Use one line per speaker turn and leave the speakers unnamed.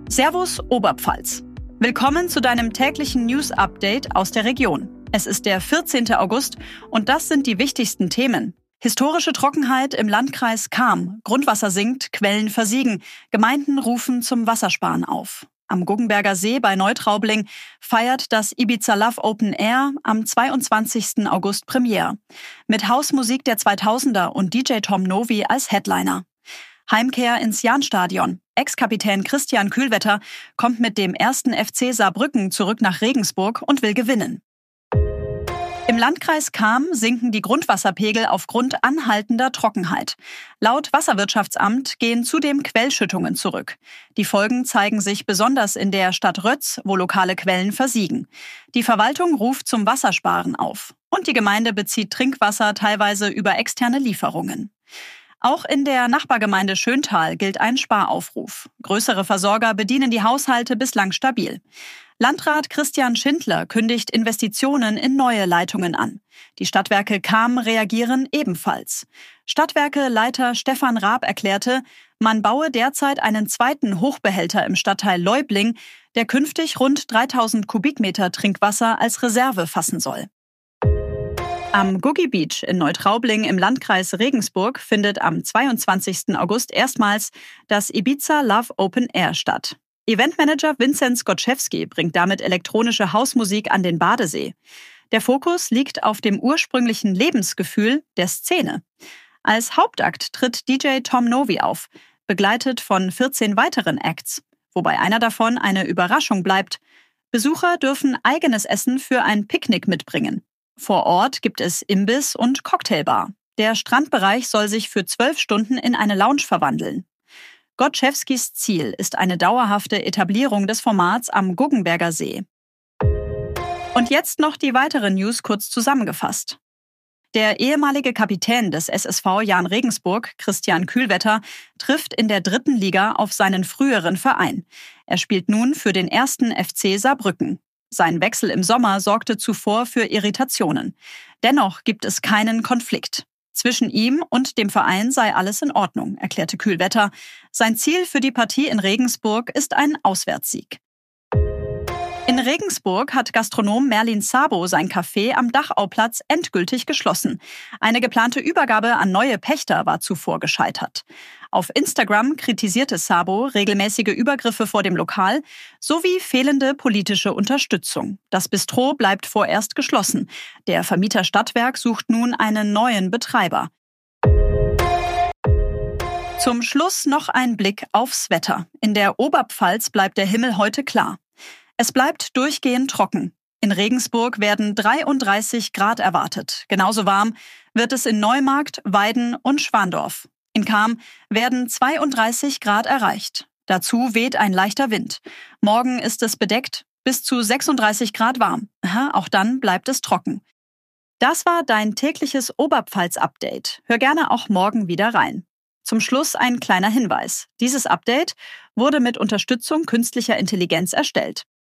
Servus Oberpfalz. Willkommen zu deinem täglichen News-Update aus der Region. Es ist der 14. August und das sind die wichtigsten Themen. Historische Trockenheit im Landkreis Cham. Grundwasser sinkt, Quellen versiegen. Gemeinden rufen zum Wassersparen auf. Am Guggenberger See bei Neutraubling feiert das Ibiza Love Open Air am 22. August Premiere. Mit Hausmusik der 2000er und DJ Tom Novi als Headliner. Heimkehr ins Jahnstadion. Ex-Kapitän Christian Kühlwetter kommt mit dem 1. FC Saarbrücken zurück nach Regensburg und will gewinnen. Im Landkreis Cham sinken die Grundwasserpegel aufgrund anhaltender Trockenheit. Laut Wasserwirtschaftsamt gehen zudem Quellschüttungen zurück. Die Folgen zeigen sich besonders in der Stadt Rötz, wo lokale Quellen versiegen. Die Verwaltung ruft zum Wassersparen auf. Und die Gemeinde bezieht Trinkwasser teilweise über externe Lieferungen. Auch in der Nachbargemeinde Schöntal gilt ein Sparaufruf. Größere Versorger bedienen die Haushalte bislang stabil. Landrat Christian Schindler kündigt Investitionen in neue Leitungen an. Die Stadtwerke Cham reagieren ebenfalls. Stadtwerke-Leiter Stefan Raab erklärte, man baue derzeit einen zweiten Hochbehälter im Stadtteil Leubling, der künftig rund 3000 Kubikmeter Trinkwasser als Reserve fassen soll. Am Guggi Beach in Neutraubling im Landkreis Regensburg findet am 22. August erstmals das Ibiza Love Open Air statt. Eventmanager Vincent Skoczewski bringt damit elektronische Hausmusik an den Badesee. Der Fokus liegt auf dem ursprünglichen Lebensgefühl der Szene. Als Hauptakt tritt DJ Tom Novi auf, begleitet von 14 weiteren Acts, wobei einer davon eine Überraschung bleibt. Besucher dürfen eigenes Essen für ein Picknick mitbringen. Vor Ort gibt es Imbiss und Cocktailbar. Der Strandbereich soll sich für 12 Stunden in eine Lounge verwandeln. Gotschewskis Ziel ist eine dauerhafte Etablierung des Formats am Guggenberger See. Und jetzt noch die weiteren News kurz zusammengefasst. Der ehemalige Kapitän des SSV Jahn Regensburg, Christian Kühlwetter, trifft in der 3. Liga auf seinen früheren Verein. Er spielt nun für den 1. FC Saarbrücken. Sein Wechsel im Sommer sorgte zuvor für Irritationen. Dennoch gibt es keinen Konflikt. Zwischen ihm und dem Verein sei alles in Ordnung, erklärte Kühlwetter. Sein Ziel für die Partie in Regensburg ist ein Auswärtssieg. In Regensburg hat Gastronom Merlin Szabo sein Café am Dachauplatz endgültig geschlossen. Eine geplante Übergabe an neue Pächter war zuvor gescheitert. Auf Instagram kritisierte Szabo regelmäßige Übergriffe vor dem Lokal sowie fehlende politische Unterstützung. Das Bistro bleibt vorerst geschlossen. Der Vermieter Stadtwerk sucht nun einen neuen Betreiber. Zum Schluss noch ein Blick aufs Wetter. In der Oberpfalz bleibt der Himmel heute klar. Es bleibt durchgehend trocken. In Regensburg werden 33 Grad erwartet. Genauso warm wird es in Neumarkt, Weiden und Schwandorf. In Cham werden 32 Grad erreicht. Dazu weht ein leichter Wind. Morgen ist es bedeckt, bis zu 36 Grad warm. Auch dann bleibt es trocken. Das war dein tägliches Oberpfalz-Update. Hör gerne auch morgen wieder rein. Zum Schluss ein kleiner Hinweis. Dieses Update wurde mit Unterstützung künstlicher Intelligenz erstellt.